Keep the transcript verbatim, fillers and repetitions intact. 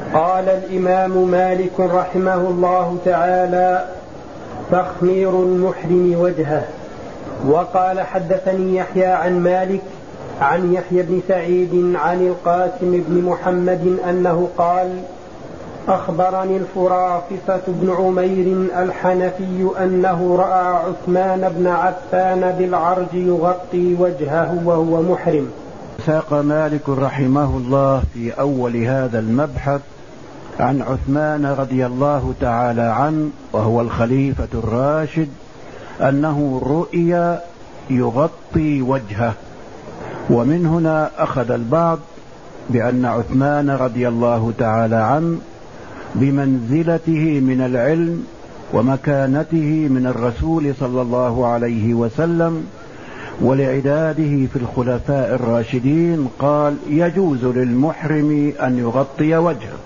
قال الإمام مالك رحمه الله تعالى: تخمير المحرم وجهه. وقال: حدثني يحيى عن مالك عن يحيى بن سعيد عن القاسم بن محمد أنه قال: أخبرني الفرافصة بن عمير الحنفي أنه رأى عثمان بن عفان بالعرج يغطي وجهه وهو محرم. ساق مالك رحمه الله في أول هذا المبحث عن عثمان رضي الله تعالى عنه وهو الخليفة الراشد أنه رؤي يغطي وجهه، ومن هنا أخذ البعض بأن عثمان رضي الله تعالى عنه بمنزلته من العلم ومكانته من الرسول صلى الله عليه وسلم ولعداده في الخلفاء الراشدين قال: يجوز للمحرم أن يغطي وجهه.